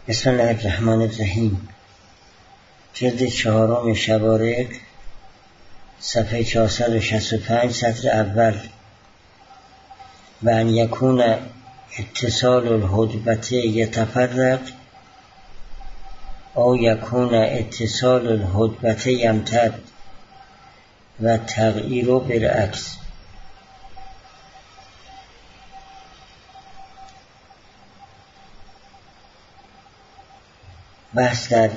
بسم الله الرحمن الرحیم. جلد 4 شبارق، صفحه 465، سطر اول. و ان یکون اتصال الهدبته یتفرق او یکون اتصال الهدبته یمتد و تغییر بالعکس. بحث در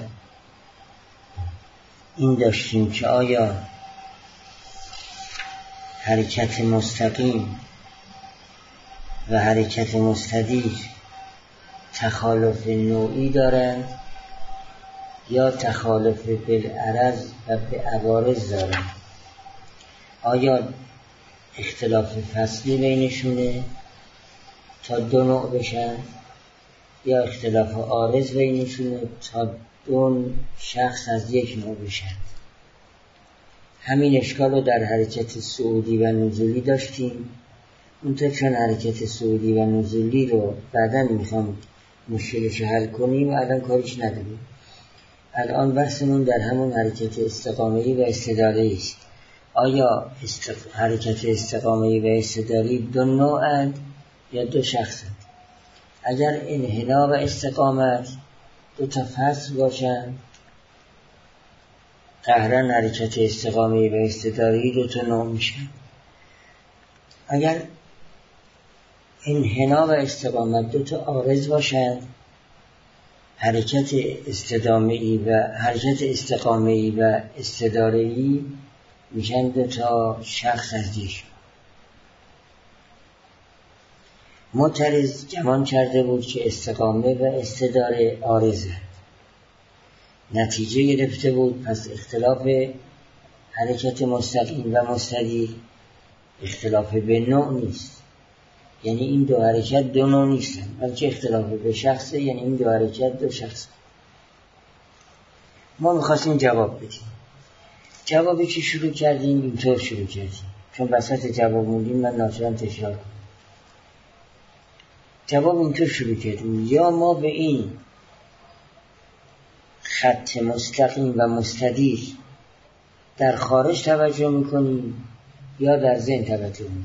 این داشتیم که آیا حرکت مستقیم و حرکت مستدیر تخالف نوعی دارند یا تخالف بالعرض و به عوارض دارند. آیا اختلاف فصلی بینشونه تا دو نوع بشن یا اختلاف عارض بینشونه تا دو شخص از یک نوع بشن. همین اشکال رو در حرکت صعودی و نزولی داشتیم. اونطور چون حرکت صعودی و نزولی رو بعداً میخوام مشکلش رو حل کنیم و الان کارش نداریم. الان بحثمون در همون حرکت استقامه‌ای و استداره‌ای است. آیا حرکت استقامه‌ای و استداری دو نوعند یا دو شخصند؟ اگر انحنا و استقامت دو تا فصل باشن، قهرن حرکت استقامه‌ای و استداری دو تا نوع میشن. اگر انحنا و استقامت دو تا عارض باشن، حرکت استقامه‌ای و استداره‌ای میشن دو تا شخص از یک. معترض گمان کرده بود که استقامه و استداره عارضه، نتیجه گرفته بود پس اختلاف حرکت مستقیم و مستدیر اختلاف به نوع نیست، یعنی این دو حرکت دو نوع نیستن، بلکه اختلاف به شخصه، یعنی این دو حرکت دو شخص. ما میخواستیم جواب بدیم. جوابی که شروع کردیم اینطور شروع کردیم، چون وسط جواب موندیم من ناچارم تکرار کنم. جواب اینطور شروع کردیم: یا ما به این خط مستقیم و مستدیر در خارج توجه میکنیم یا در ذهن توجه میکنیم.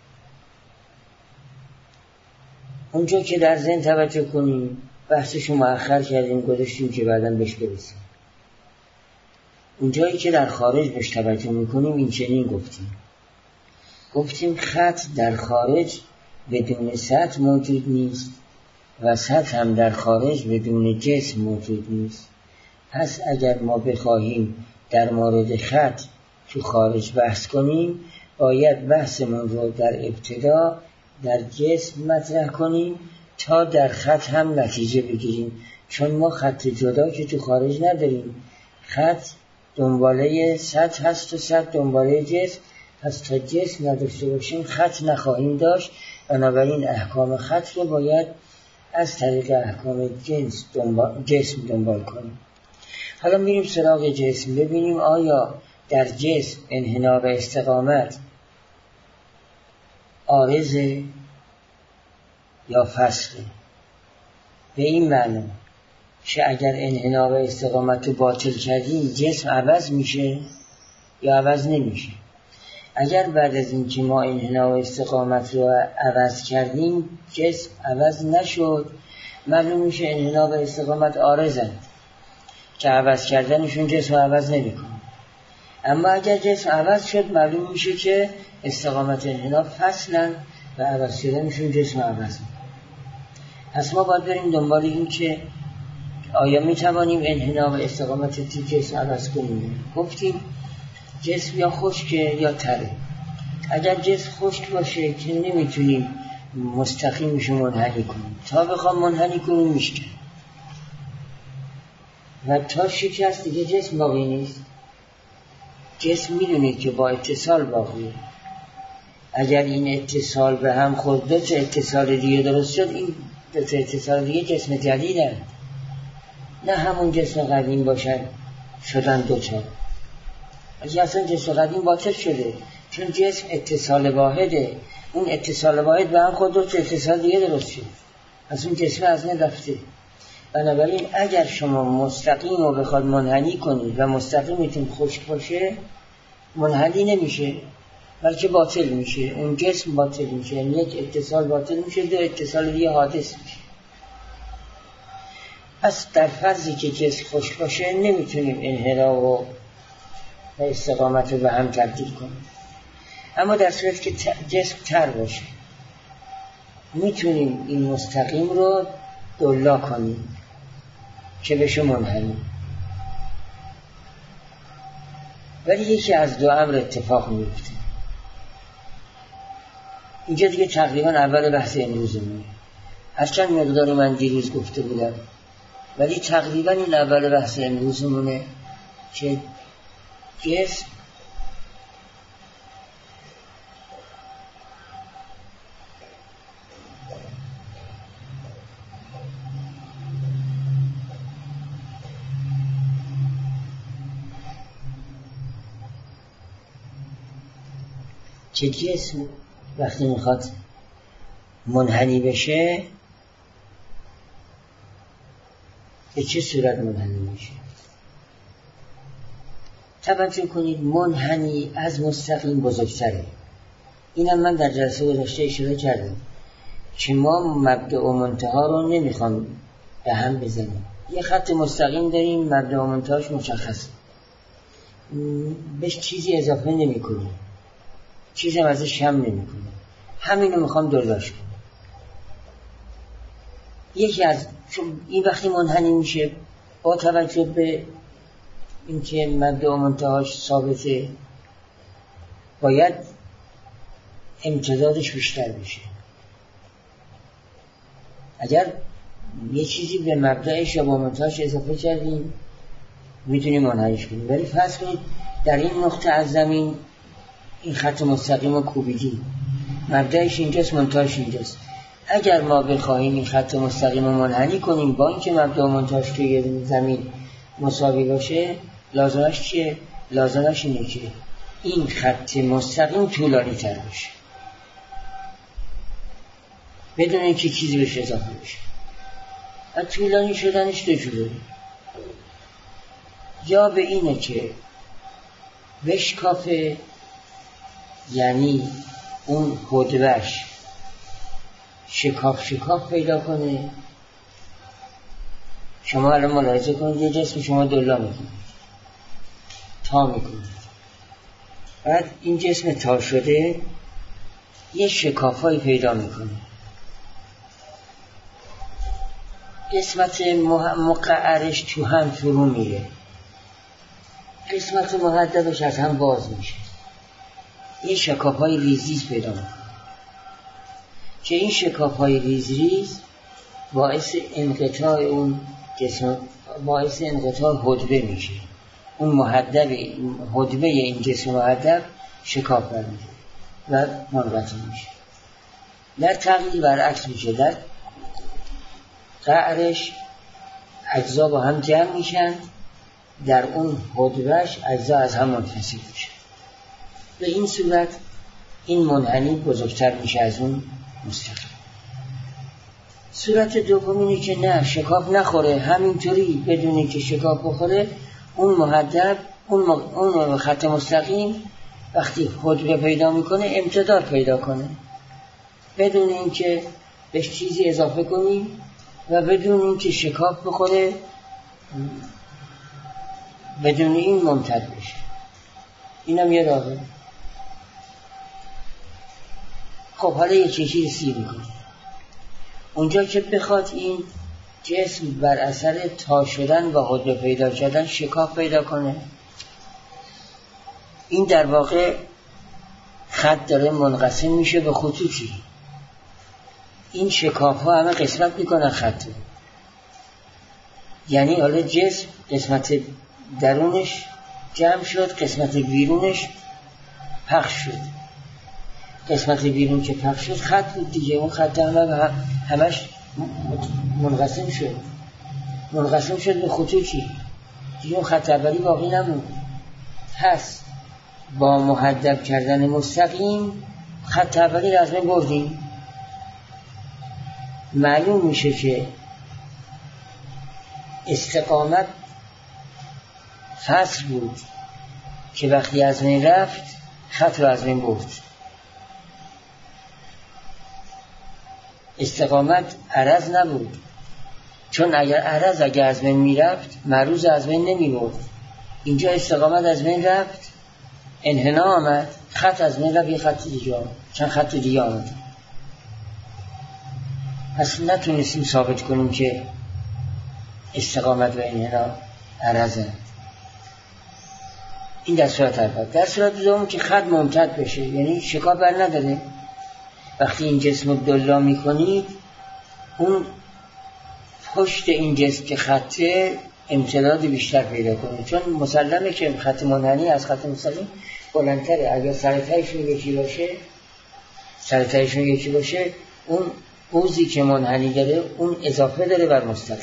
اونجا که در ذهن توجه کنیم بحثشو مؤخر کردیم، گذاشتیم که بعداً بهش برسیم. اونجایی که در خارج بهش توجه میکنیم این چنین گفتیم خط در خارج بدون سطح موجود نیست و سطح هم در خارج بدون جسم موجود نیست. پس اگر ما بخواهیم در مورد خط تو خارج بحث کنیم، باید بحثمون رو در ابتدا در جسم مطرح کنیم تا در خط هم نتیجه بگیریم، چون ما خط جدا که تو خارج نداریم. خط دنباله سطح هست و سطح دنباله جسم. پس تا جسم نداشته باشیم خط نخواهیم داشت. بنابراین احکام خط رو باید از طریق احکام جسم دنبال کنیم. حالا میریم سراغ جسم، ببینیم آیا در جسم انحنا و استقامت عارضه یا فصله. به این معنی که اگر انحنا و استقامت رو باطل کردیم جسم عوض میشه یا عوض نمیشه. اگر بعد از این که ما انحنا و استقامت رو عوض کردیم جسم عوض نشد، معلوم میشه انحنا و استقامت عارضند که عوض کردنشون جسم عوض نمیکنه. اما اگر جسم عوض شد معلوم میشه که استقامت انحنا فصلن و عوض شدنشون جسم عوض میکنه. پس ما باید بریم دنبال این که آیا میتوانیم انحنا و استقامت تو جسم عوض کنیم. گفتیم جسم یا خشکه یا تره. اگر جسم خشک باشه که نمیتونیم مستقیمشو منحنی کنیم، تا بخوام منحنی کنیم میشکن و تا شکست دیگه جسم باقی نیست. جسم میدونید که با اتصال باقیه. اگر این اتصال به هم خورد دو تا اتصال دیگه درست شد، این دو تا اتصال دیگه جسم جدیدن، نه همون جسم قدیم باشن شدن دو تا. اصلا جسم قدیم باطل شده، چون جسم اتصال واحده. اون اتصال واحد به هم خود دو تا اتصال دیگه درست شد، از اون جسم از من رفته. بنابراین اگر شما مستقیم رو بخواد منحنی کنید و مستقیمتون خشک باشه منحنی نمیشه بلکه باطل میشه، اون جسم باطل میشه، یعنی یک اتصال باطل میشه، دو اتصال دیگه حادث میشه. پس در فرضی که جسم خشک باشه نمیتونیم انحراف و استقامت رو به هم تبدیل کنیم، اما در صورت که جسم تر باشه میتونیم این مستقیم رو دولا کنیم که بشه منحنی. ولی یکی از دو امر اتفاق میفته. اینجا دیگه تقریبا اول بحث امروزمونه، هرچند مقداری من دیروز گفته بودم، ولی تقریبا این اول بحث امروزمونه که جسم وقتی میخواد منحنی بشه به چه صورت منحنی میشه؟ توجه کنید منحنی از مستقیم بزرگتره. اینم من در جلسه گذشته اشاره کردم که ما مبدأ و منتها رو نمیخوام به هم بزنیم. یه خط مستقیم داریم مبدأ و منتهاش مشخصه، بهش چیزی اضافه نمی کنیم، چیزی هم ازش کم نمی کنیم، همینو میخوام دولاش کنم. یکی از این وقتی منحنی میشه با توجه به اینکه مبدأ و منتهاش ثابته باید امتدادش بیشتر بشه. اگر یه چیزی به مبدأش یا با منتهاش اضافه کردیم میتونیم منحنیش کنیم، ولی فرض کنید در این نقطه از زمین این خط مستقیم رو کوبیدیم، مبدأش اینجاست منتهاش اینجاست. اگر ما بخواهیم این خط مستقیم رو منحنی کنیم با اینکه مبدأ و منتهاش توی زمین مساوی باشه، لازمش چیه؟ لازمش اینه که این خط مستقیم طولانی تر بشه بدون اینکه چیزی بهش اضافه بشه. و طولانی شدنش دو جوره، یا به اینه که بشکافه، یعنی اون حدبش شکاف پیدا کنه. شما الان ملاحظه کنید یه جسم شما دولا میکنید، تا میکنید، بعد این جسم تا شده یه شکافایی پیدا میکنه، قسمت مقعرش تو هم فرو میره، قسمت محدبش از هم باز میشه، یه شکافهای ریز پیدا میکنه که این شکافهای ریز باعث انقطاع اون جسم، باعث انقطاع حدبه میشه. اون حدبه این جسم محدب شکاف برمیشه و منقطع میشه. در تغییر برعکس میشه، در قعرش اجزا با هم جمع میشن، در اون حدبهش اجزا از هم منفصل میشه. به این صورت این منحنی بزرگتر میشه از اون مستقیم. صورت دوم اینه که نه، شکاف نخوره، همینطوری بدون که شکاف بخوره اون محدب، اون خط مستقیم وقتی حدبه پیدا میکنه امتداد پیدا کنه بدون اینکه بهش چیزی اضافه کنیم و بدون اینکه شکاف بخوره، بدون این ممتد بشه. اینم یه راهه. خب حالا یه چیزی سیر میکنه اونجا که بخواد این جسم بر اثر تا شدن و حدبه پیدا کردن شکاف پیدا کنه، این در واقع خط داره منقسم میشه به خطوطی. این شکاف ها همه قسمت میکنن خط، یعنی حالا جسم قسمت درونش جمع شد، قسمت بیرونش پخش شد. قسمت بیرون که پخش شد خط بود دیگه، اون خط همش منقسم شد به خطوطی دیگه، اون خط اولی باقی نمون. هست با محدب کردن مستقیم خط اولی رو از من بردیم، معلوم میشه که استقامت فصل بود که وقتی از بین رفت خط رو از بین برد. استقامت عرض نبود، چون اگر از بین میرفت معروض از بین نمی برد. اینجا استقامت از بین رفت، انحنا آمد، خط از بین رفت، یه خط دیگه آمد، چند خط دیگه آمد. پس نتونستیم ثابت کنیم که استقامت و انحنا عرضه. این در صورت اول. در صورت دوم که خط ممتد بشه، یعنی شکاف بر نداره. وقتی این جسم رو دلا میکنید، اون پشت این جسم که خطه امتداد بیشتر پیدا کنه، چون مسلمه که خط منحنی از خط مستقیم بلندتره. اگر سرتایشون یکی باشه اون قوزی که منحنی داره اون اضافه داره بر مستقیم،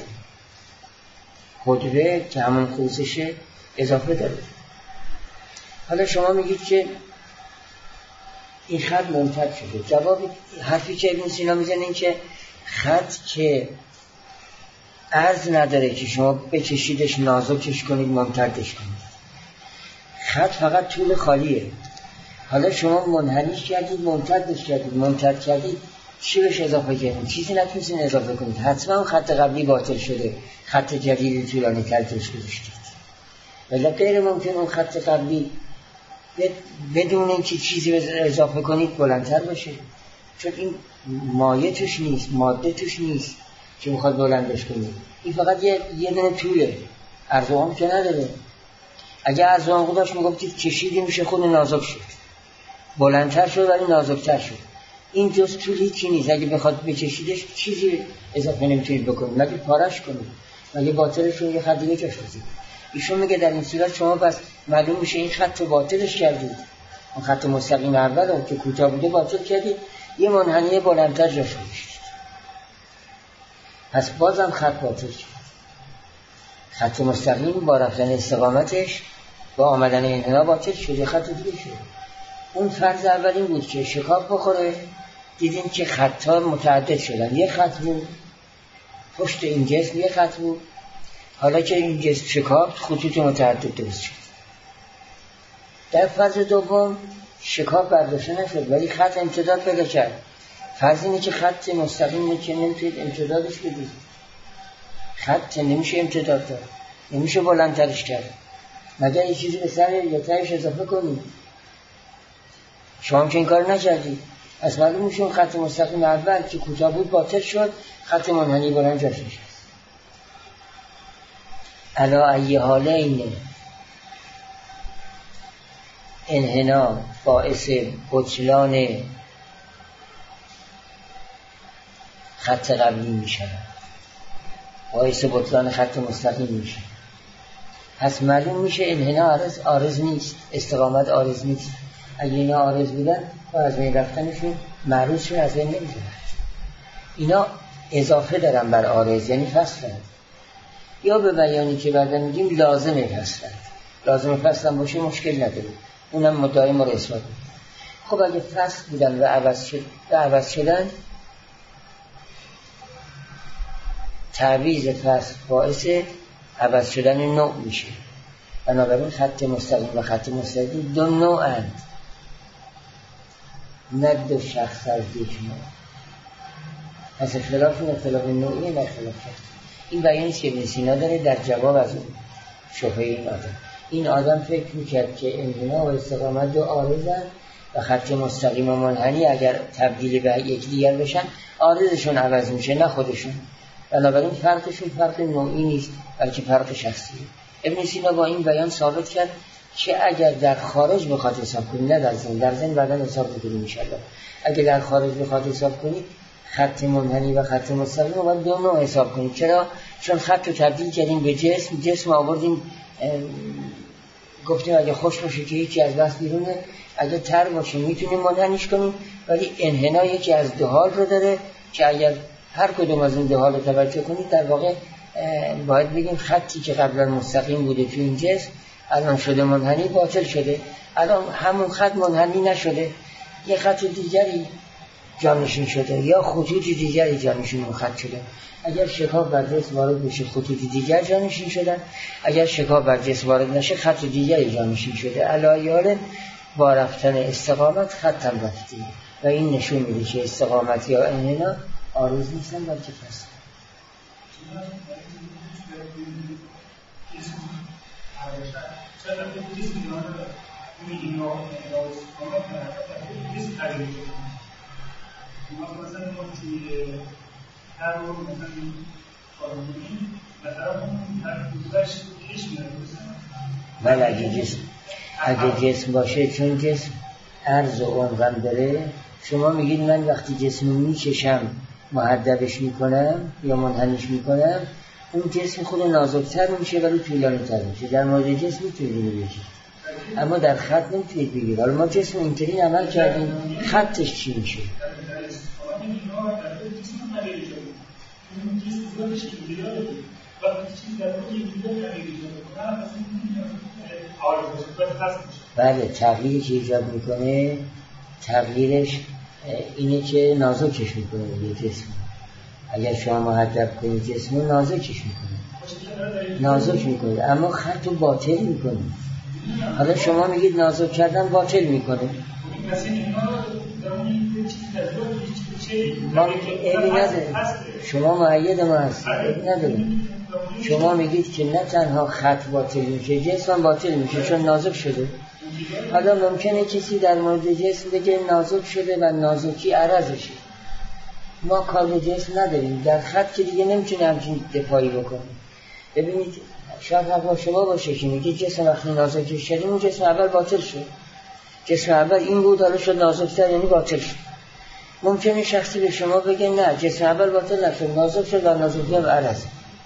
قدره که همون قوزشه اضافه داره. حالا شما میگید که این خط ممتد شده. جواب حرفی که ابن سینا میزنه این که خط که عرض نداره که شما بکشیدش نازکش کنید ممتدش کنید، خط فقط طول خالیه. حالا شما منحنیش کردید ممتد کردید چی بهش اضافه کردید؟ چیزی نتونستین اضافه کنید. حتما خط قبلی باطل شده، خط جدید طولانی تر توش گذاشتید. ولی غیر ممکن اون خط قبلی بدون اینکه چیزی اضافه کنید بلندتر باشه، چون این مایه توش نیست، ماده توش نیست که میخواد بلندش کنید. این فقط یه دونه طوله، عرض و عمق که نداره. اگه عرض و عمق داشت میگفتید کشیدی میشه خود نازک شد، بلندتر شد ولی نازکتر شد. این جز طول هیچی نیست. اگه بخواد بکشیدش چیزی اضافه نمیتونید بکنید، مگه پارش کنید، مگه باطلش رو یه خط دیگه جاش بزنید. ایشون میگه در این صورت شما پس معلوم میشه این خط رو باطلش کردید، اون خط مستقیم اول رو که کوتاه بوده باطل کردید، یه منحنی بلندتر جاش گذاشتید، پس بازم خط باطل شد. خط مستقیم با رفتن استقامتش با آمدن انحنا باطل شد، خط دیگه شد. اون فرض اولین بود که شکاف بخوره، دیدین که خط‌ها متعدد شدن. یه خط بود پشت این جسم، یه خط بود. حالا که این جسم شکاف، خطوط متعدد درست شد. در فرض دوم شکاف برداشته نشد ولی خط امتداد پیدا کرد. فرض اینه که خط مستقیم که نمیتونید امتدادش بدید، خط نمیشه امتداد داد، نمیشه بلندترش کرد، مگر یه چیزی به سر یا تهش اضافه کنید. شما که این کار نکردید، از معلوم میشه اون خط مستقیم اول که کوتاه بود باطل شد، خط منحنی بلند جاش نشست. علا ای حاله اینه انحنا باعث بطلان خط قبلی میشه، باعث بطلان خط مستقیم میشه. پس معلوم میشه انحنا عارض نیست، استقامت عارض نیست. اگه اینا عارض بودن با از بین رفتنشون معروض شون از بین نمیزن. اینا اضافه دارن بر عارض، یعنی فصلن، یا به بیانی که بعدا میگیم لازمه فصلن. لازمه فصلن باشه مشکل نداره، اونم مدعای ما رو اثبات میکنه. خب اگه فصل بودن و عوض شدن، تعویض فصل باعث عوض شدن نوع میشه. بنابراین خط مستقیم و خط مستقیم دو نوعند، نه دو شخص از یک نوع. پس اختلاف نوعی نه اختلاف شخص. این بیانیست که ابن سینا داره در جواب از اون شبهه این آدم. این آدم فکر میکرد که انحنا و استقامت دو عارضن و خط مستقیم و منحنی اگر تبدیل به یکدیگر بشن عارضشون عوض میشه نه خودشون. بنابراین فرقشون فرق نوعی نیست بلکه فرق شخصیه. ابن سینا با این بیان ثابت کرد که اگر در خارج بخواد حساب کنید، نه در ضمن بعدا حساب می‌کنیم ان شاءالله. اگر در خارج بخواد حساب کنید خط منحنی و خط مستقیم رو باید دو نوع حساب کنید. چرا؟ چون خط رو تبدیل کردیم به جسم آوردیم، گفتیم اگه خوش باشه که یکی از بس بیرونه، اگه تر باشه میتونیم منحنیش کنیم، ولی انحنا یکی از دو حال رو داره که اگر هر کدوم از این دو حال رو توجه کنید در واقع باید بگیم خطی که قبلا مستقیم بوده تو این جسم الان شده منحنی، باطل شده. الان همون خط منحنی نشده، یه خط دیگری جانشین شده یا خطوط دیگری جانشین اون خط شده. اگر شکاف بر جسم وارد بشه خطوط دیگر جانشین شدن، اگر شکاف بر جسم وارد نشه خط دیگری جانشین شده. علایال با رفتن استقامت خطم رفتی و این نشون میده که استقامت یا انحنا عارض نیستن بلکه فصل. ولی اگه جسم باشه، چون جسم عرض و عمقم داره، شما میگید من وقتی جسم میکشم محدبش میکنم یا منحنیش میکنم، اون جسم خود نازکتر میشه ولی طولانی تر میشه. در مورد جسم میتونید بگید، اما در خط نمیتونید بگید. حالا ما جسم اینطوری عمل کردیم، خطش چی میشه؟ بله، تغییری که ایجاد میکنه، تغییرش اینه که نازکش میکنه دیگه جسم. اگر شما محدب کنید جسم رو نازکش میکنه، نازک میکنه، اما خط رو باطل میکنه. حالا شما میگید نازک کردن باطل میکنه. ما عیبی نداره، شما مؤید ما هستید، عیبی نداره. شما میگید که نه تنها خط باطل میشه، جسم باطل میشه چون نازک شده. حالا ممکنه کسی در مورد جسم بگه نازک شده و نازکی عرضشه. ما کار به جسم نداریم، در خط که دیگه نمیتونه همچین دفاعی بکنه. ببینید شاید حق با شما باشه که میگه جسم وقتی نازک شده، اون جسم اول باطل شد. جسم اول این بود، حالا شد نازکتر، یعنی باطل شد. ممکنه شخصی به شما بگه نه جسم اول باطل نشد، نازک شد و نازکتر و عرض.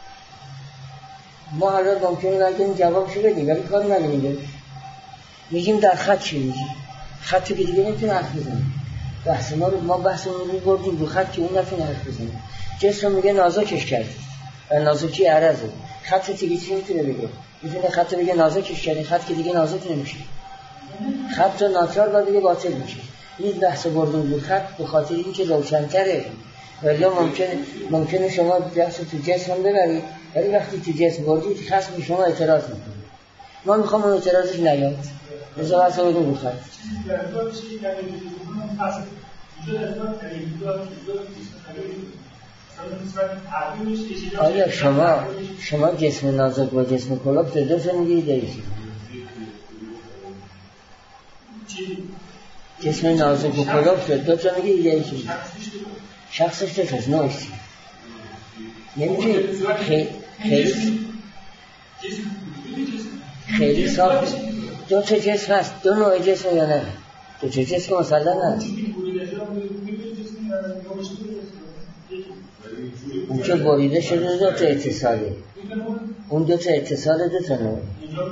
ما حالا ممکنه بگیم جوابشو بدیم ولی کار نداریم. میگیم در خط چی میگیم؟ خط که دیگه نمیتونه حرف بزنه. بحث ما بحثمون رو بردیم رو خط که اون نتونه حرف بزنه. جسم میگه نازکش کرد و نازکی عرضه. خط دیگه چی میتونه بگه؟ میتونه خط بگه نازکش کرد، خط که دیگه نازک نمیشه. خط ناچار باید بگه باطل میشه. این بحث بردیم رو خط به خاطر اینکه روشن‌تره. ولی ممکنه شما بحث تو جسم ببرید، ولی وقتی تو جسم بردید خصم شما اعتراض میکنه. ما میخوام اون اعتراضش نیاد. رضا بحث بردیم رو خط. آیا شما جسم نازک و جسم کلوف دو تا میگید ایشی؟ جسم نازک و کلوف دو تا میگید ایشی؟ شخصش دو تاست، نوشتی نمیدونید خیلی ساخت دو تا جسم هست، دو نوع جسم یا نه؟ دو تا جسم مسلم هست. اون که بریده شده دو تا اتصاله، اون دو تا اتصال دو تا نوع.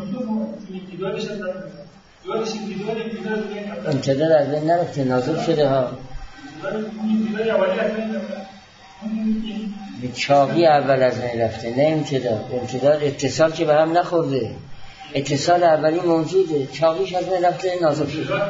امتداد از بین نرفته، نازک شده ها. به چاقی اول از بین رفته، نه امتداد اتصال که به هم نخورده. اتصال اولی موجوده، چاقیش از بین رفته، نازک شده.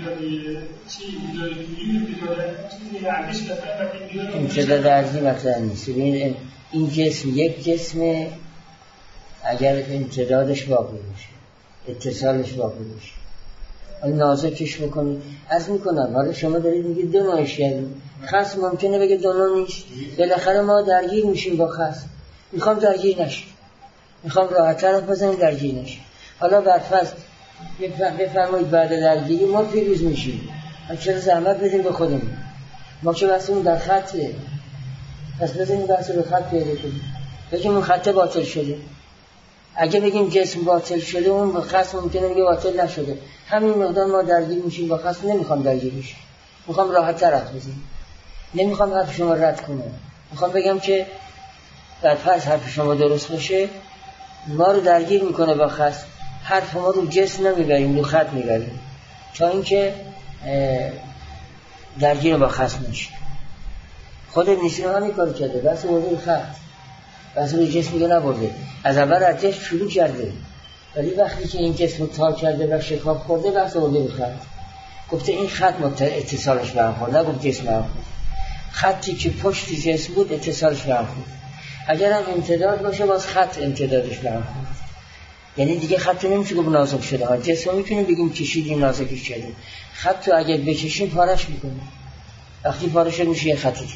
امتداد ارضی مطرح نیست. این جسم یک جسم اگر امتدادش باقی باشه، اتصالش باقی باشه، نازکش بکنید. عرض میکنم حالا شما دارید میگید دو نوعش کردیم. خصم ممکنه بگه دو نوع نیست. بالاخره ما درگیر میشیم با خصم. میخوام درگیر نشیم، میخوام راحت طرف بزنیم درگیر نشیم. حالا برفرض بفرمایید بعد درگیری ما پیروز میشیم، چرا زحمت بدیم به خودمون؟ ما که بحثمون در خطه، پس بزنیم بحث به خط پیدا کنیم. بگیم اون خطه باطل شده. اگه بگیم جسم باطل شده، اون خصم ممکنه بگه باطل نشده. همین مقدار ما درگیر میشیم با خصم. نمیخوام درگیر بشیم، میخوام راحت تر حرف بزنم، نمیخوام حرف شما رد کنم. میخوام بگم که بعد فرض حرف شما درست باشه، ما رو درگیر میکنه با خصم. حرف ما رو جسم نمیبریم، رو خط میبریم، تا اینکه درگیر با خصم نشیم. خود نیسیم همین کار کرده، بس موضوع خط، بس روی جسم میگه نبرده. از اول از جسم شروع کرده، ولی وقتی که این جسم رو تا کرده و شکاف خورده، بس موضوع خط. گفته این خط اتصالش به هم خورد، نگفت جسم هم خورد. خطی که پشت جسم بود اتصالش به هم خورد. اگر هم امتداد باشه باز خط امتدادش به هم خورد. یعنی دیگه خط نمیشه گفت نازک شده ها. جسم میتونیم بگیم کشیدیم نازکش کردیم. خط رو اگر بکشیم پارش میکنه. وقتی پارش میشه یه خط دیگه.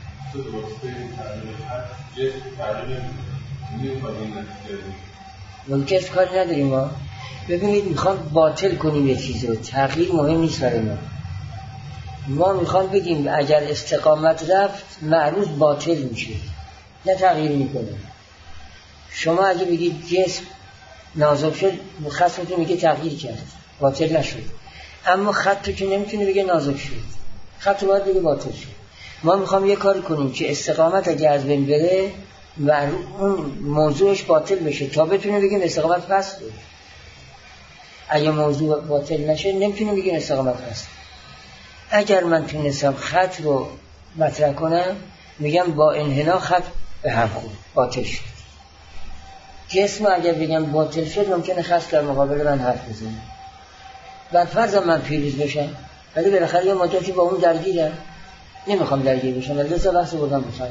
ممکنه کاری نداریم ما. ببینید میخوام باطل کنیم یه چیزو، تغییر مهم نیست برای ما میخوام بگیم اگر استقامت رفت معروض باطل میشه، نه تغییر میکنه. شما اگه بگید جسم نازک شد خصمتون میگه تغییر کرد، باطل نشد. اما خط که نمیتونه بگه نازک شد، خط باید بگه باطل شد. ما میخوام یه کاری کنیم که استقامت اگه از بین بره اون موضوعش باطل بشه تا بتونه بگیم استقامت پس بود. اگه موضوع باطل نشه نمیتونه بگیم استقامت پس. اگر من تونستم خط رو مطرح کنم میگم با انحنا خط به هم خورد، باطل شد. جسم اگر بگم باطل شد ممکنه خط در مقابل من حرف بزنه. بر فرضم من پیروز بشم ولی بالاخره یه مدتی با اون درگیرم، نمیخوام درگیر بشم ولی لذا بحث بردم بخواهد.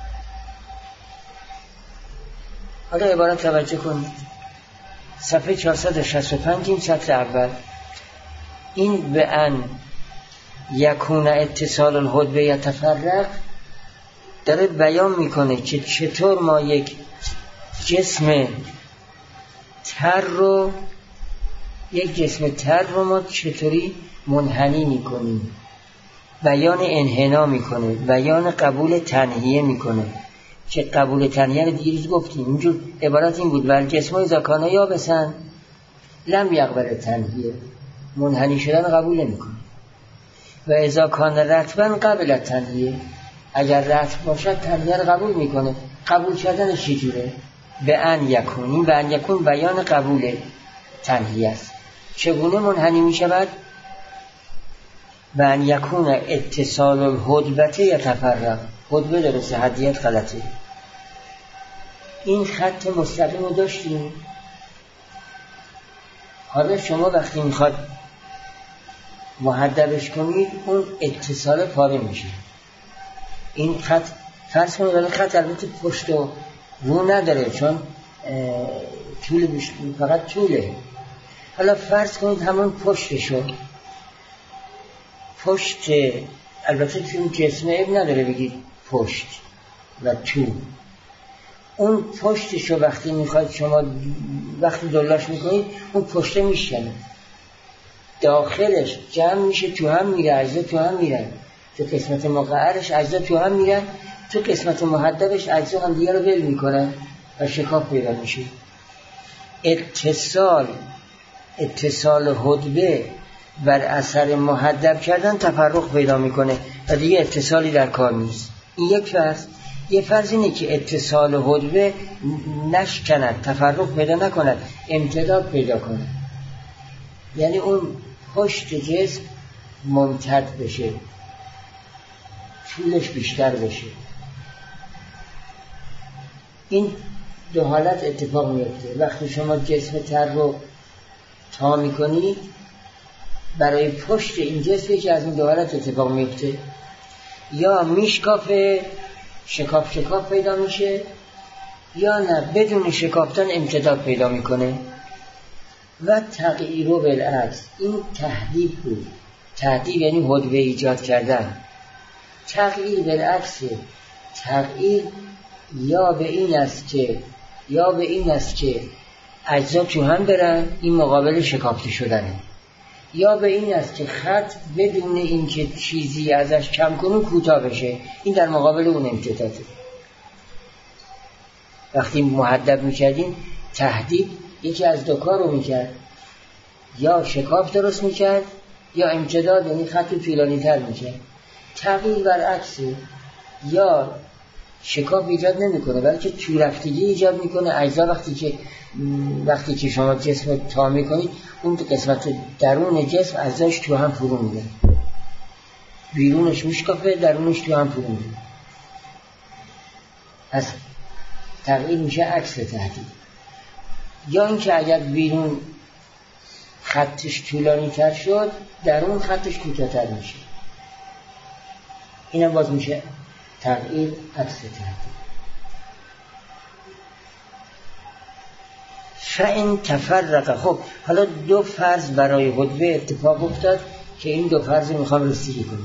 حالا عبارت توجه کنید. صفحه 465 این سطر اول. این به ان یکون اتصال الحدبه یتفرق داره بیان میکنه که چطور ما یک جسم تر رو ما چطوری منحنی میکنیم. بیان انحنا میکنه، بیان قبول تنحیه میکنه که قبول تنحیه رو دیروز گفتیم. اینجور عبارت این بود: ول جسم اذا کان یابسا لم یقبل تنحیه، منحنی شدن قبول نمیکنه. و اذا کان رطبا قبل تنحیه، اگر رطب باشد تنحیه رو قبول میکنه. قبول کردن چجوره؟ به ان یکون. این به ان یکون بیان قبول تنحیه است. چگونه منحنی میشود؟ به ان یکون اتصال الحدبه یتفرق. حدبه درسته، حدیت غلطه. این خط مستقیم رو داشتیم. حالا شما وقتی میخواد محدبش کنید اون اتصال پاره میشه. این خط فرض کنید این خط البته پشت و رو نداره چون طول بیشتر، فقط طوله. حالا فرض کنید همون پشتشو، پشت البته چون جسم عیب نداره بگید پشت و طول. اون پشتشو وقتی میخواید شما وقتی دلاش میکنید اون پشته میشکنه، داخلش جمع میشه، تو هم میره، اجزا تو هم میرن. تو قسمت مقعرش اجزا تو هم میرن، تو قسمت محدبش اجزا هم دیگه رو ول میکنن و شکاف پیدا میشه. اتصال حدبه بر اثر محدب کردن تفرق پیدا میکنه و دیگه اتصالی در کار نیست. این یک فرض. یه فرض اینه که اتصال حدبه نشکند، تفرق پیدا نکند، امتداد پیدا کنه. یعنی اون پشت جسم ممتد بشه، طولش بیشتر بشه. این دو حالت اتفاق میفته. وقتی شما جسم تر رو تا میکنید برای پشت این جسم که از این دو حالت اتفاق میفته، یا میشکافه، شکاف پیدا میشه، یا نه بدون شکافتن امتداد پیدا میکنه. و تغییر و بالعکس. این تهدید بود. تهدید یعنی حدبه ایجاد کردن. تغییر بالعکس. تغییر یا به این است که اجزا تو هم برن، این مقابل شکافته شدنه. یا به این است که خط بدون این که چیزی ازش کم کنون کوتاه بشه، این در مقابل اون امتداده. وقتی محدب میکردیم تهدید یکی از دو کار رو میکرد، یا شکاف درست میکرد یا امتداد، یعنی خط طولانی تر میکرد. تغییر برعکسه، یا شکاف ایجاد نمیکنه بلکه طول‌افتگی ایجاد میکنه. اجزا وقتی که شما جسم تا میکنید اون قسمت درون جسم اجزاش تو هم فرو میره، بیرونش میشکافه، درونش تو هم فرو میره. پس تغییر میشه عکس تهدید. یا اینکه اگر بیرون خطش طولانی تر شد، در اون خطش کوتاه‌تر میشه. اینم باز میشه تغییر عطف تحت. فإن تفرق. خب حالا دو فرض برای حدبه اتفاق افتاد که این دو فرض میخوام رسیدگی کنیم.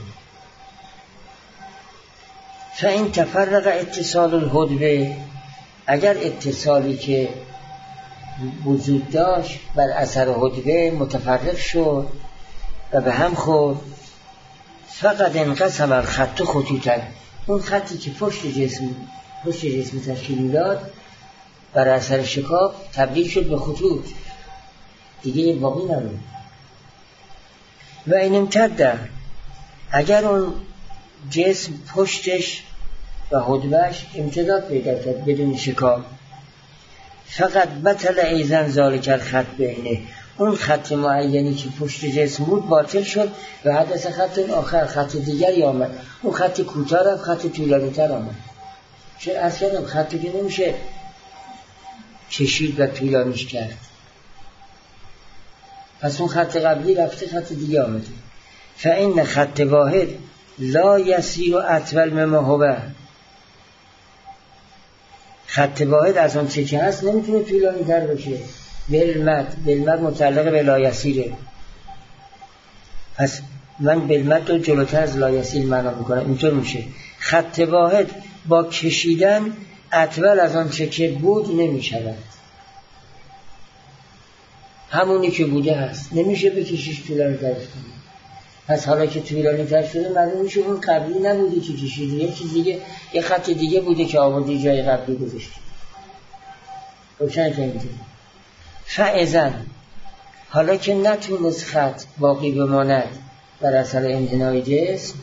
فإن تفرق اتصال الحدبه، اگر اتصالی که وجود داشت بر اثر حدبه متفرق شد و به هم خورد، فقط انقسم الخط خطوطا، اون خطی که پشت جسم تشکیل داد بر اثر شکاف تبدیل شد به خطوط دیگه، باقی نموند. و این امتد، اگر اون جسم پشتش و حدبهش امتداد پیدا کرد بدون شکاف، فقط بطل ایزن ذالک الخط بینه، اون خط معینی که پشت جسم بود باطل شد و حدث خط آخر، خط دیگری آمد. اون خط کوتاه رفت، خط طولانی تر آمد. چه اصلا خطی که نمیشه کشید و طولانیش کرد، پس اون خط قبلی رفته، خط دیگه آمده. فإن خط واحد لا یسیر اطول مما هو، خط واحد از اون چه که هست نمیتونه طولانی تر بشه. بالمد متعلق به لا یسیره، پس من بالمد رو جلوتر از لا یسیر معنا میکنم. اینطور میشه خط واحد با کشیدن اطول از آن چه که بود نمیشود، همونی که بوده هست، نمیشه بکشیش طولانی ترش کنی. پس حالا که طولانی تر شده معلوم میشه اون قبلی نبوده که کشیدی، یه چیز دیگه، یه خط دیگه بوده که آوردی جای قبلی گذاشتی. روشن که اینطور. فاذن، حالا که نتونست خط باقی بماند بر اثر انحنای جسم،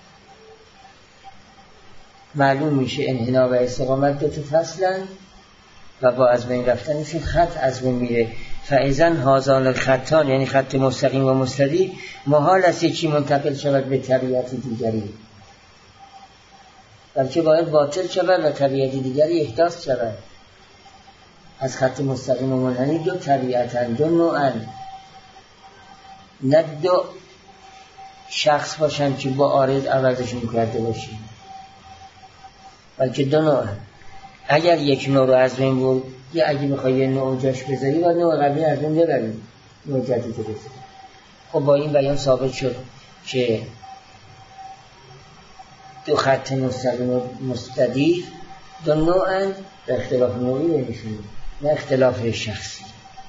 معلوم میشه انحنا و استقامت دو تا فصلن و با از بین رفتنشون خط از بین میره. فاذن هذان الخطان، یعنی خط مستقیم و مستدیر، محال است یکی منتقل شود به طبیعت دیگری، بلکه باید باطل شود و طبیعت دیگری احداث شود. از خط مستقیم و منحنی دو طبیعتن، دو نوعن، نه دو شخص باشن که با عارض عوضشون کرده باشی، بلکه دو نوعن. اگر یک نوع رو از بین برد، یا اگه بخوای یه نوع جاش بذاری باید نوع قبلی از بین ببری، نوع جدید بذاری. خب با این بیان ثابت شد که دو خط مستقیم و مستدیر دو نوعن، به اختلاف نوعی بینشون، نه اختلاف شخصی.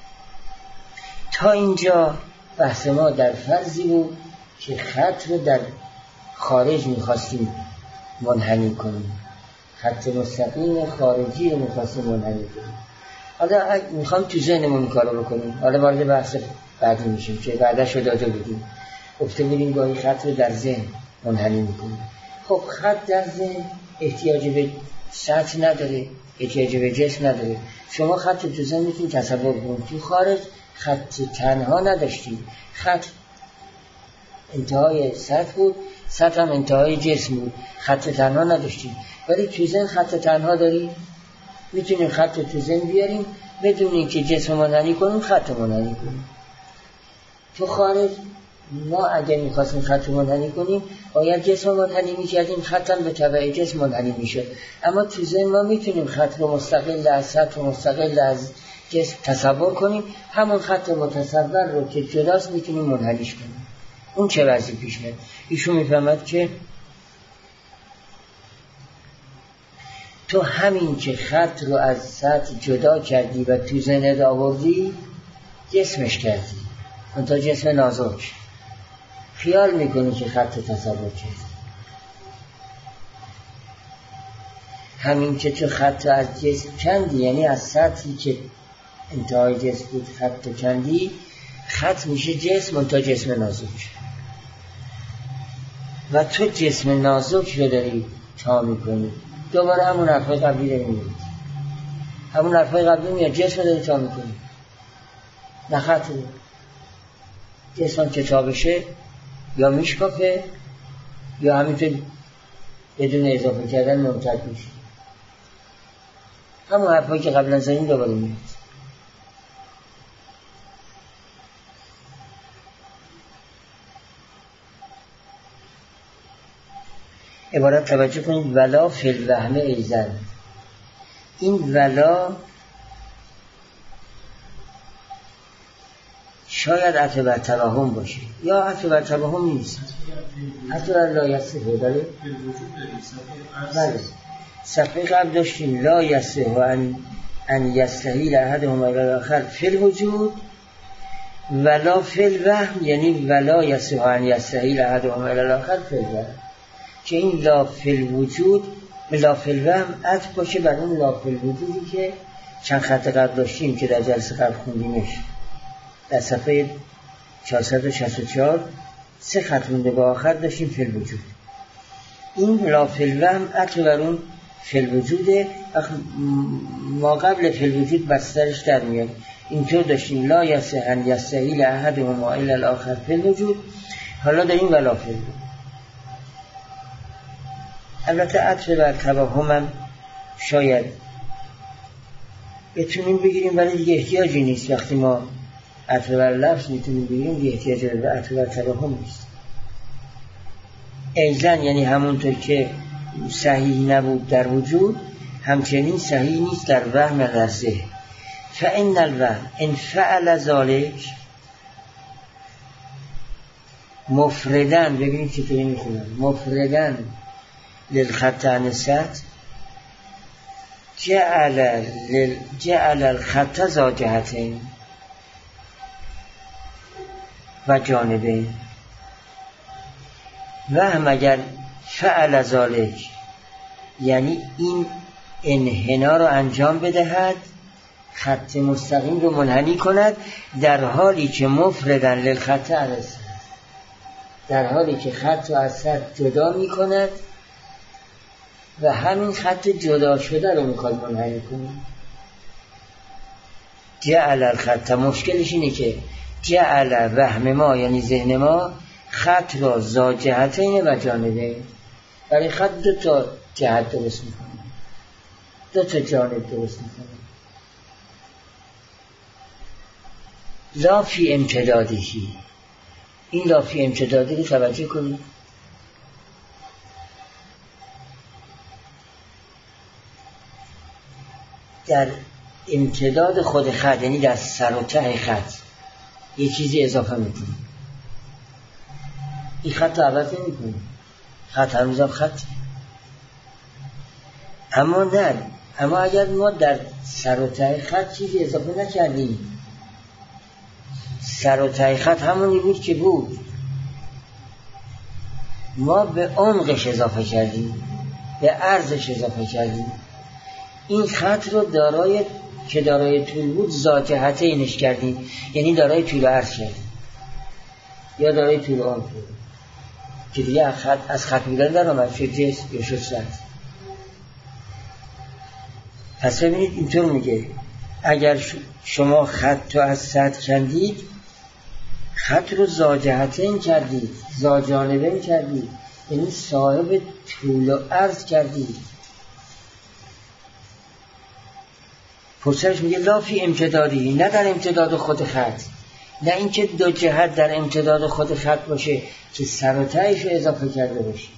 تا اینجا بحث ما در فرضی بود که خط رو در خارج میخواستیم منحنی کنیم، خط مستقیم خارجی رو میخواستیم منحنی کنیم. حالا میخوام تو ذهنمون این کارو بکنیم. حالا وارد بحث بعدی میشیم که بعدش رو داده بودیم، گفته بودیم گاهی خط رو در ذهن منحنی میکنیم. خب خط در ذهن احتیاج به سطح نداره، احتیاج به جسم نداره. شما خط تو ذهن میتونید تصور کنید، تو خارج خط تنها نداشتید، خط انتهای سطح بود، سطح هم انتهای جسم بود، خط تنها نداشتید. ولی تو ذهن خط تنها دارید، میتونیم خط تو ذهن بیاریم بدون اینکه جسم منحنی کنیم، خط منحنی کنیم. تو خارج ما اگر میخواستیم خط منحنی کنیم باید جسم منحنی میکردیم، خط هم به تبع جسم منحنی میشد. اما تو ذهن ما میتونیم خط رو مستقل از سطح و مستقل از جسم تصور کنیم، همون خط متصور رو که جداست میتونیم منحنیش کنیم. اون چه وضعی پیش میاد؟ ایشون میفهمد که تو همین که خط رو از سطح جدا کردی و تو ذهنت آوردی، جسمش کردی، اون تا جسم نازک خیال میکنی که خط تصور کردی. همین که تو خط رو از جسم کندی، یعنی از سطحی که انتهای جسم بود خط رو کندی، خط میشه جسم، اون تا جسم نازک، و تو جسم نازک رو داری تا میکنی. دوباره همون حرفای قبلی رو میاد، همون حرفای قبلی میاد، جسم داری تا میکنی، نه خط رو. جسم که تا بشه یا میشکافه یا همینطور بدون اضافه کردن ممتد میشه. همون حرفایی که قبلا زدیم دوباره میاد. عبارت توجه کنید ولا فی الوهم ایزن. این ولا شاید عطف بر توهم باشه یا عطف بر توهم نیست، عطف بر لا یصح. بله صفحه قبل داشتیم لا یصح ان یستحیل احدهما الی الاخر فی الوجود ولا فی الوهم، یعنی ولا یصح ان یستحیل احدهما الی الاخر فی الوهم، که این لا فی الوجود لا فی الوهم عطف باشه بر اون لا فی الوجودی که چند خط قبل داشتیم که در جلسه قبل خوندیمش در صفحه 464 سه خط مونده با آخر داشتیم فی الوجود. این لا فی الوهم عطف بر اون فی الوجوده، ما قبل فی الوجود بسترش در میاد. اینطور داشتیم لا یصح ان یستحیل احدهما الی الاخر فی الوجود، حالا داریم ولا فی الوجود. البته عطف بر توهم هم شاید بتونیم بگیریم، ولی دیگه احتیاجی نیست. وقتی ما عطف بر لفظ میتونیم بگیریم دیگه احتیاج به عطف بر توهم نیست. ایزن یعنی همونطور که صحیح نبود در وجود همچنین صحیح نیست در وهم در ذهن. فإن الوهم ان فعل ذلك مفردن، ببینید چطوری میخونم، مفردن للخط عن السطح جعل الخط ذا جهتین و جانبین. وهم اگر فعل ذلك یعنی این انحنا رو انجام بدهد، خط مستقیم رو منحنی کند، در حالی که مفردن للخط عن السطح، در حالی که خط رو از سطح جدا می کند و همین خط جدا شده رو میخواد منحنی کنه. جعل الخط، مشکلش اینه که جعل وهم ما یعنی ذهن ما خط را ذا جهتین و جانبین، برای خط دو تا جهت درست میکنه، دو تا جانب درست میکنه. لا فی امتدادی، این لا فی امتدادی رو توجه کنید. در امتداد خود خط یعنی در سر و ته خط یه چیزی اضافه میکنه، این خط رو عوض نمیکنه، خط هنوز هم خط. اما نه، اما اگر ما در سر و ته خط چیزی اضافه نکردیم، سر و ته خط همونی بود که بود، ما به عمقش اضافه کردیم، به عرضش اضافه کردیم، این خط رو دارای طول بود ذا جهتینش کردیم، یعنی دارای طول و عرض کردیم یا دارای طول و عمق که دیگه از خط بودن در آمد شد جسم یا شد سطح. پس ببینید اینطور میگه اگر شما خط رو از سطح کندید، خط رو ذا جهتین کردید، ذا جانبین کردید، یعنی صاحب طول و عرض کردید. پرسش میگه لا فی امتدادی، نه در امتداد خود خط، نه اینکه دو جهت در امتداد خود خط باشه که سر و تهش رو اضافه کرده باشه.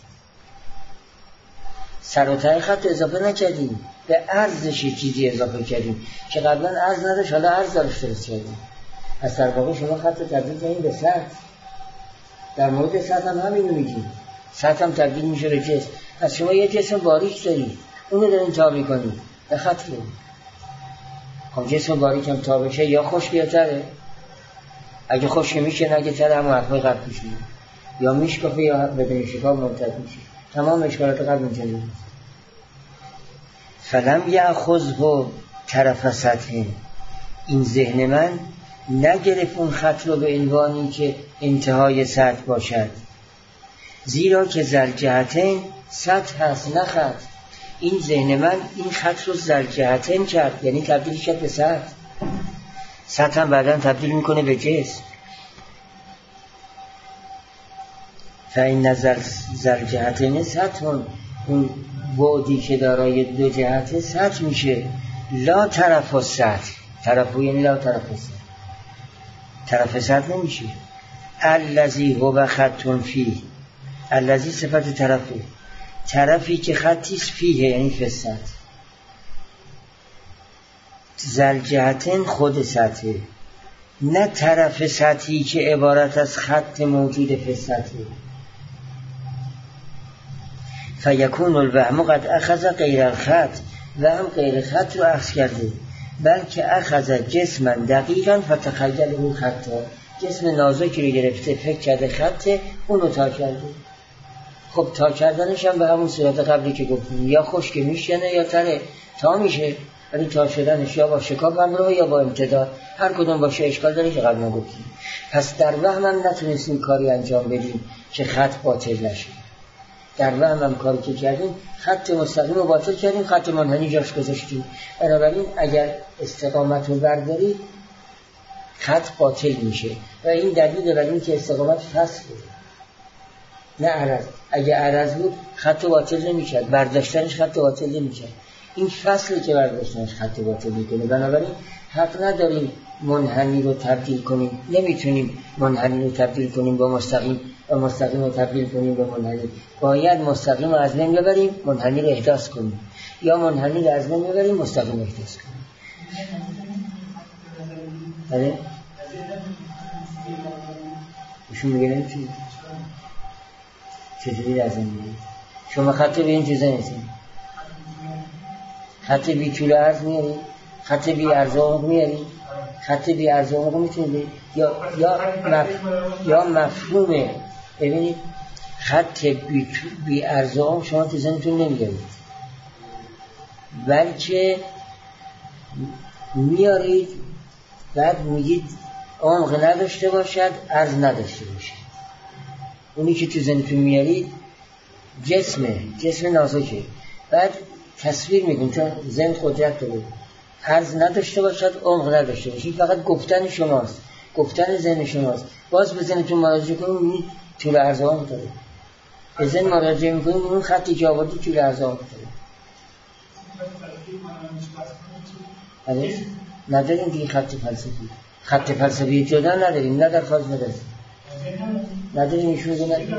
سر و ته خط اضافه نکردیم، به عرضش چیزی اضافه کردیم که قبلا عرض نداشت، حالا عرض دارش درست کردیم. از در واقع شما خط رو تبدیل کنید به سطح. در مورد سطح هم همینو میگیم، سطح هم تبدیل میشه به جسم. از شما یه جسم باریک دارید، اونو دارین تا میکنید به خط رو. خب جسم باریک هم تا بشه یا خشک یا تره، اگه خشک میشه نگه تره هم حرفای قبل پیش میشه، یا میشکافه یا بدون شکاف منتج میشه. تمام اشکالات قبل منتج میشه. فلم یأخذه طرف سطح، این ذهن من نگرفت اون خط رو به عنوانی که انتهای سطح باشد، زیرا که زلجهتین سطح هست نه خط. این ذهن من این خط رو زلجهتین کرد، یعنی تبدیل کرد به سطح. سطح هم بعداً تبدیل میکنه به جسم. فإن زلجهتین سطح، اون بعدی که دارای دو جهت سطح میشه. لا طرف و سطح، طرف یعنی لا طرف و سطح، طرف سطح نمیشه. الذی هو خط فی، الذی صفت طرفه، طرفی که خطیست فیه یعنی فسد، زلجهتن خود سطحه، نه طرف سطحی که عبارت از خط موجود فسده. فیکون الوهم قد اخذ غیر الخط، وهم غیر خط رو اخذ کرده، بلکه اخذ جسما دقیقا فتخیله خطا، جسم نازکی رو گرفته فکر کرده خطه، اونو تا کرده. خب تا کردنش هم به همون صورت قبلی که گفتیم، یا خشک میشنه یا تره تا میشه، ولی تا شدنش یا با شکاف همراه یا با امتداد، هر کدوم باشه اشکال داره که قبلا گفتیم. پس در وهم هم نتونستیم کاری انجام بدیم که خط باطل نشه. در وهم هم کاری که کردیم خط مستقیم رو باطل کردیم، خط منحنی جاش گذاشتیم. بنابراین اگر استقامت رو بردارید خط باطل میشه و این دلیل بر این که استقامت فصل بود نه عرض. اگه عرض بود خط باطل نمیشد، برداشتنش خط باطل نمیشد. این فصلی که برداشتنش خط باطل میکنه. بنابراین حق نداریم منحنی رو تبدیل کنیم، نمیتونیم منحنی رو تبدیل کنیم با مستقیم و مستقیم رو تبدیل کنیم به منحنی. باید مستقیم رو از بین ببریم، منحنی رو احداث کنیم، یا منحنی رو از بین ببریم، مستقیم رو احداث کنیم. بله؟ ایشون میگه نمیتونیم چجوری از این میگه؟ شما خط به این چیزا نیستیم، خط بی طول عرض میاری، خط بی عرض عمق میاری، خط بی عرض عمق میتونید یا مفهومه. ببینید خط بی عرض عمق شما تو ذهنتون نمیارید، بلکه میارید بعد میگید عمق نداشته باشد، عرض نداشته باشد. اونی که تو ذهنتون میارید جسم نازکه، بعد تصویر میگیم چون ذهن قدرت داره، عرض نداشته باشد، عمق نداشته باشد. فقط گفتن شماست، گفتن ذهن شماست. باز به ذهنتون مراجعه کنید میبینید طول عرض عمق داره. به ذهن مراجعه میکنید اون خطی که آوردی طول عرض عمق داره. نداریم دیگه خط فلسفی جدا نداریم، نه در خارج نداریم ایشون نداریم.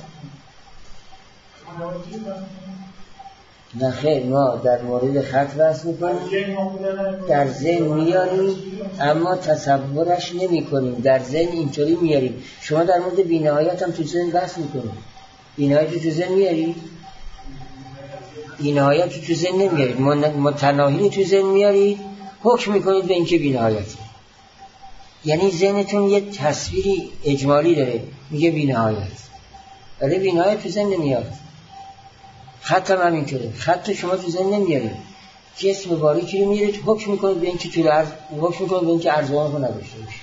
نه خیر، ما در مورد خط بحث میکنیم، در ذهن میاریم اما تصورش نمی کنیم، در ذهن اینطوری میاریم. شما در مورد بی‌نهایت هم تو ذهن بحث میکنیم، بی‌نهایت تو ذهن میارید، بی‌نهایت تو ذهن نمیارید، متناهی تو ذهن میارید، حکم میکنید به اینکه بی‌نهایت. یعنی ذهنتون یه تصویری اجمالی داره میگه بی‌نهایت، ولی بی‌نهایت تو ذهن نمیاد. خط هم همینطوره، خط شما تو ذهن نمیارید، جسم باریکی رو میارید، حکم میکنید به اینکه طول عرض، حکم میکنید به اینکه عرض و عمق نداشته باشه.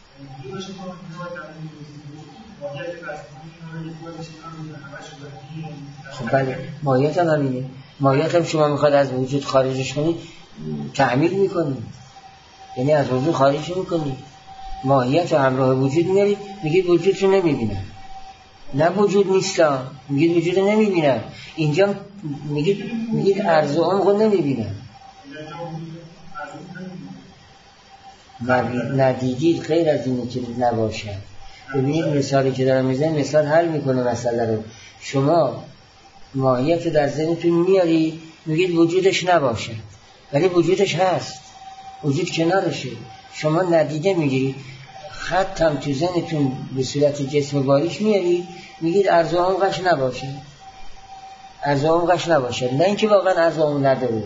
خب بله، ماهیت هم همینه. ماهیت هم شما میخواد از وجود خارجش کنید، تعمیل میکنید، یعنی از وجود خارجش میکنید. ماهیت رو همراه وجود میارید، میگید وجود رو نمیبینم. نه وجود نیستا، میگید وجود رو نمیبینم. اینجا میگید عرض و عمق رو نمیبینم. ندیدید غیر از اینه که نباشد. ببینید مثالی که دارم میزنم، مثال حل میکنه مسئله رو. شما ماهیت رو در ذهنتون میاری، میگید وجودش نباشد، ولی وجودش هست، وجود کنارشه. شما ندیده میگیرید. خط هم تو ذهنتون به صورت جسم باریک میارید، میگید عرض و عمقش نباشه، عرض و عمقش نباشه، نه اینکه واقعا عرض و عمق نداره.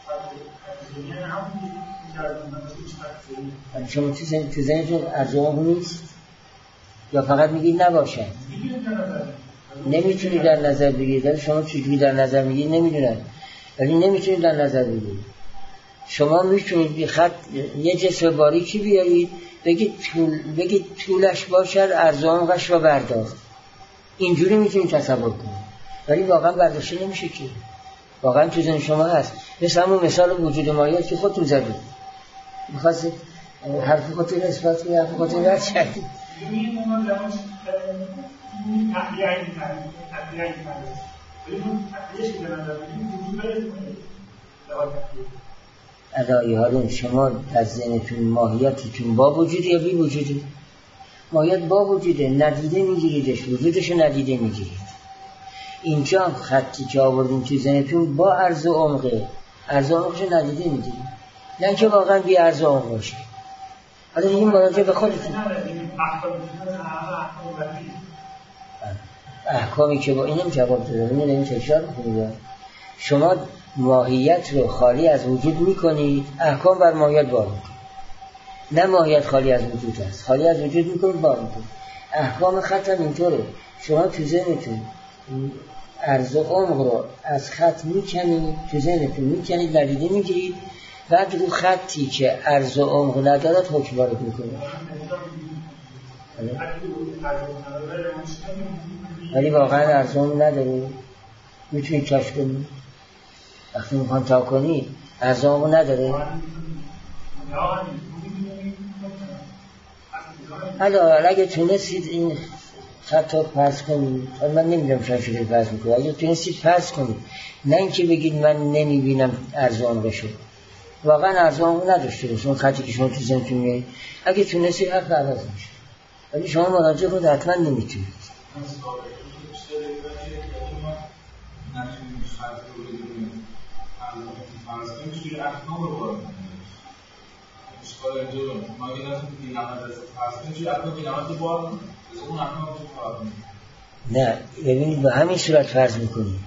شما تو ذهنتون عرض و عمق نیست یا فقط میگید نباشه؟ نمیتونید در نظر بگیرید. ولی شما چجوری در نظر میگیرید نمیدونم، ولی نمیتونید در نظر بگیرید. شما میتونید خط یه جسم باریکی بیارید، بگید طولش باشد، عرض و عمقش رو برداشت، اینجوری میتونید تصور کنید، ولی واقعا برداشته نمیشه که واقعا تو ذهن شما هست. مثل همون مثال وجود ماهیت که خودتون زدید، میخواستید حرف خودتون اثبات کنید، حرف خودتون رد کردید. ادایی حالون شما از ذهنتون ماهیتتون با وجود یا بی وجوده؟ ماهیت با وجوده، ندیده میگیریدش، وجودشو ندیده میگیرید. اینجا خطی که آوردیم تو ذهنتون با عرض و عمقه. عرض و عمقشو ندیده میدید، نه که واقعا بی عرض و عمق باشه. حالا این مراجعه به خودتون. احکامی که با اینم جواب دادم، اینم تکرار کنید. شما ماهیت رو خالی از وجود میکنید، احکام بر ماهیت بار میکنید. نه ماهیت خالی از وجود است، خالی از وجود میکنید بار میکنید. احکام خط هم اینطوره. شما تو ذهنتون عرض و عمق رو از خط میکنید، تو ذهنتون میکنید، ندیده میگیرید، بعد رو خطی که عرض و عمق ندارد حکم وارد میکنید. ولی واقعا عرض و عمق نداره، میتونید کشف کنید. وقتی میخوان تا کنید عرض و عمق نداره. حالا اگه تونستید این خط رو پس کنید، من نمیدونم شاید شده پس میکنید، اگه تونستید پس کنید، نه اینکه بگید من نمیبینم عرض و عمق شد. واقعا عرض و عمق نداشته باشه اون خطی که شما تو ذهنتون میاد. اگه تونستید حق عوض میشه، ولی شما مراجعه خود حتما نمیتونید. نه ببینید به همین صورت فرض میکنید.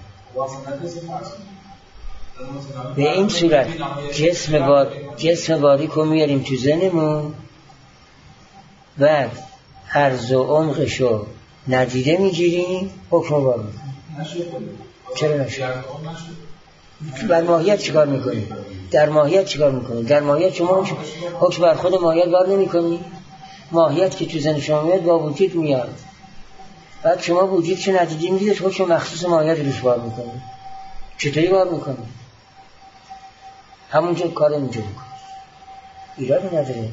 به این صورت جسم باریک رو میاریم تو ذهنمون، بعد عرض و عمقشو ندیده میگیریم، حکم بار میکنیم. چرا نشد؟ بر ماهیت چیکار میکنی؟ در ماهیت چیکار میکنی؟ در ماهیت شما حکم بر خود ماهیت بار نمیکنی؟ ماهیت که تو ذهن شما میاد با وجود میاد، بعد شما وجود چه ندیدی میدید، حکم مخصوص ماهیت روش بار میکنی. چطوری بار میکنی؟ همونجا کار اینجا میکنی، ایرادی نداره.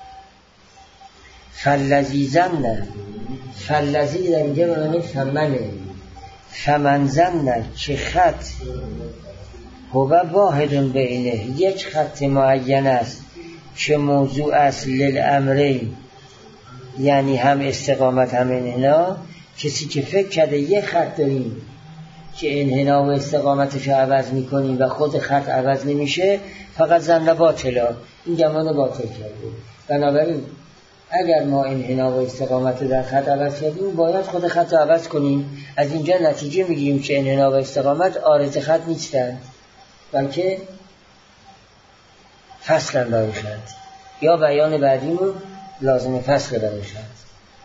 فلذی زمنه، فلذی در اینجا بمانید فمنه، فمن زمنه که خط هو واحدون بینه، یک خط معین است که موضوع است للامرین، یعنی هم استقامت هم انحنا. کسی که فکر کرده یه خط داریم که انحنا و استقامتش رو عوض میکنیم و خود خط عوض نمیشه، فقط زن باطلا، این گمان باطل کرده. بنابراین اگر ما انحنا و استقامت رو در خط عوض کردیم، باید خود خط رو عوض کنیم. از اینجا نتیجه میگیریم که انحنا و استقامت عارض خط نیستند، بلکه فصل برای خط، یا بیان بعدیمون لازم فصل برای خط.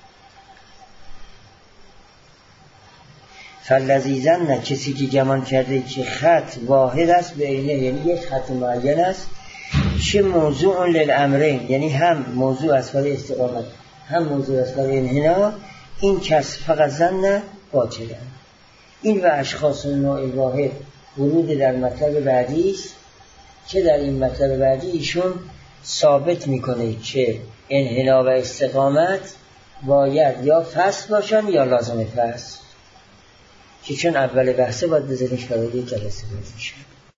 فلذیزن نه، کسی که گمان کرده که خط واحد است به اینه، یعنی یک خط معین است که موضوع للامرین، یعنی هم موضوع است برای استقامت هم موضوع است برای انحنا، این کس فقط زن باطلن. این و اشخاص نوع واحد ورود در مطلب بعدی است که در این مطلب بعدی ایشون ثابت میکنه که انحنا و استقامت باید یا فصل باشن یا لازم فصل، که چون اول بحثه باید بذاریش برای یک جلسه بازی شد.